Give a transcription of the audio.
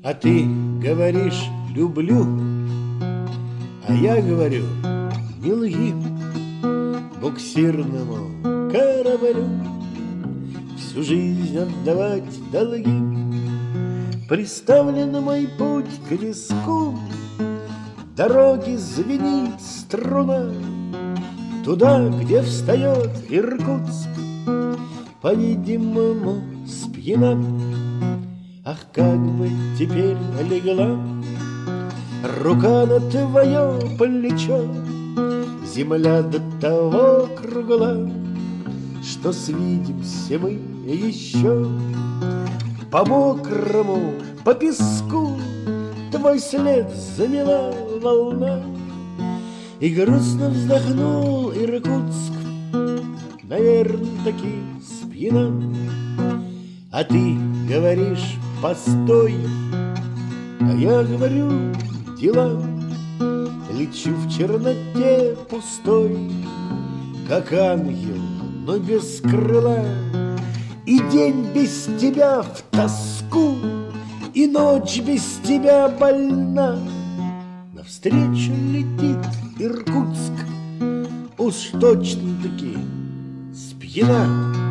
А ты говоришь «люблю», а я говорю «не лги». Буксирному кораблю всю жизнь отдавать долги. Приставлен мой путь к виску, дороги звенит струна, туда, где встает Иркутск, по-видимому, спьяна. Ах, как бы теперь легла рука на твое плечо, земля до того кругла, что свидимся мы еще. По мокрому, по песку твой след замела волна, и грустно вздохнул Иркутск, наверно-таки спьяна. А ты говоришь «постой», а я говорю «дела». Лечу в черноте пустой, как ангел, но без крыла. И день без тебя в тоску, и ночь без тебя больна. Навстречу летит Иркутск, уж точно-таки спьяна.